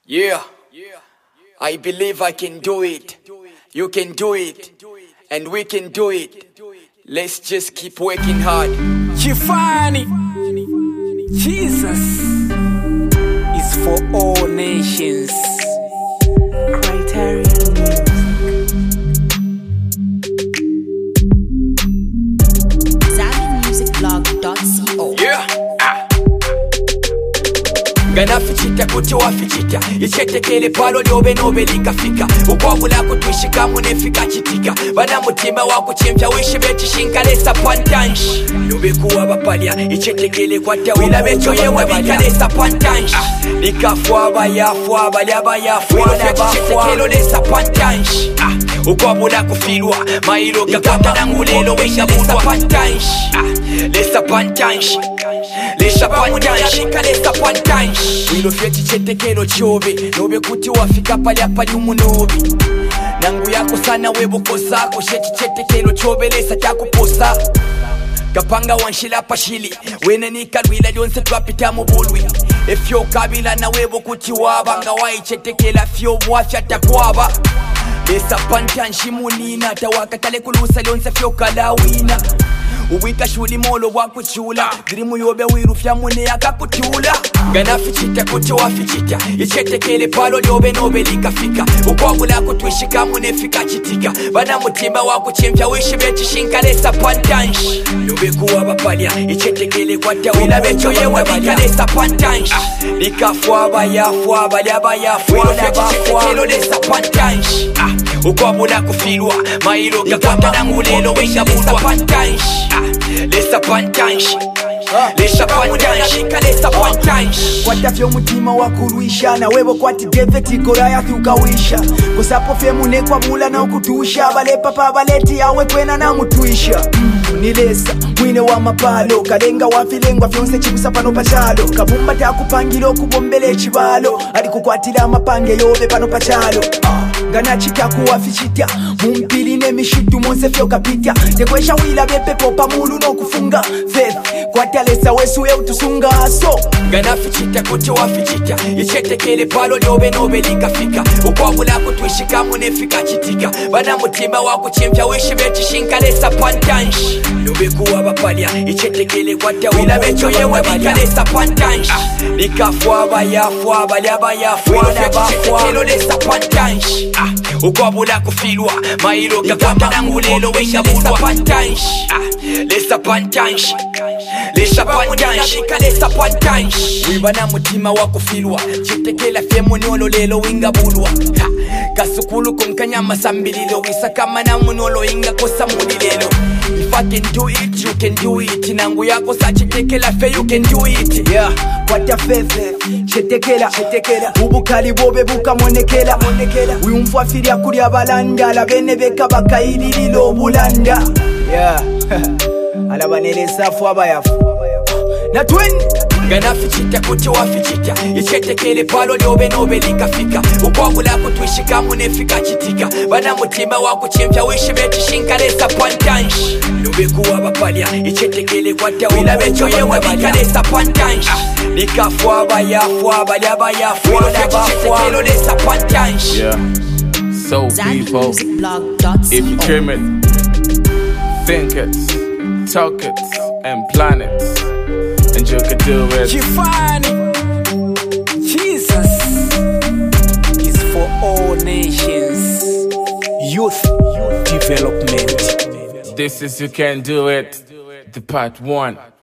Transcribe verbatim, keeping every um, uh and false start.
Yeah, I believe I can do it. You can do it. And we can do it. Let's just keep working hard. Chifani, Jesus is for all nations. Criterion Music. Zami Music Blog dot co. Yeah. Ganafichita kuti wafichita ichetekele palo lyobe nobe likafika ukwabula kutwishika munefika chitika bana mutima wakuchempya wishe bechishinka lesa pantansh lyobe kuwa bapalya ichetekele kwata wila becho yewe bikalesa pantansh likafwa abayafwa abalya bayafwa ichetekelo lesa pantansh ukwabula kufilwa mailo gakata nangulelo wisha lesa pantansh lesa pantansh lesa pantansh lesa pantansh wilo fyeti chetekelo chobe nobe kuti wafika pali apali umunobi nangu yako sana weboko zako sheti chetekelo chobe lesa chakuposa kapanga wanshila pashili wene nikalwila lyonse twapita mubulwi efyo kabila na webo kuti wabanga waichetekela fyo bwafya takwaba lesa pantanshi munina tawakatale kulusa lyonse fyo kalawina uwika shuli molo wakuchula dirimu yobe wirufya mune yakakutula ganafichita kuti wafichita ichetekele palo lyobe nobe likafika ukwabula kutwishika munefika chitika bana mutima wakuchempya wishe bechishinka lesa pantansh lyobe kuwa bapalya ichetekele kwata wila becho yewe bikalesa pantansh likafwa abayafwa abalya abayafwa ichetekelo lesa pantansh ukwabula kufilwa mailo gakata nangulelo wisha lesa pantansh lesa pantansh lesa pantansh lesa pantansh kwata fyo mutima wakurwisha na webo kwati David Goliath ukawisha kusapo fye munekwa bula na ukutusha balepa pa baleti yawe kwena na mutwisha mm, nilesa mwine wa mapalo kalenga wafilengwa vyonse chikusa pano pachalo kabumba takupangilo kubombele chibalo ali kukwatila mapange yobe pano pachalo ah. Ganachita kuwafichita mumpili nemishitu monse fyo kapita tekwesha wila bepepo pamulu no kufunga faith kwatalesa wesu ye utusunga so ganafichita kuti wafichita ichetekele palo lyobe nobe likafika ukwabula kutwishika munefika chitika bana mutima wakuchempya wishe bechishinka lesa pantansh lyobe kuwa bapalya ichetekele kwata wila becho yewe bikalesa pantansh likafwa abayafwa abalya abayafwa ichetekelo lesa pantansh ukwabula kufilwa mailo gakata nangulelo wisha lesa pantansh lesa pantansh lesa pantansh lesa pantansh wibana mutima wakufilwa chitekela fye munolo lelo winga bulwa kasukulu kumkanyama sambililo wisa kama na munolo inga kosa mulilelo if I can do it you can do it nangu yako sa chitekela fye you can do it yeah kwata fefe chetekela chetekela ubukali bobe bukamonekela monekela wiyumfwa filia kuli abalanda labene beka bakailililo bulanda yeah alabanelesa fwa bayafu na twin ganafichita kuti wafichita ichetekele palo lyobe nobe likafika ukwabula kutwishika munefika chitika bana mutima wakuchempya wishe bechishinka lesa pantansh lyobe kuwa bapalya ichetekele kwata wila becho yewe bikalesa pantansh likafwa abayafwa abalya abayafwa ichetekelo lesa pantansh. Yeah, so Zami people, Music Blog dot co. if you dream it, think it, talk it, and plan it, and you can do it. Chifani, Jesus is for all nations. Youth development. This is You Can Do It, the part one.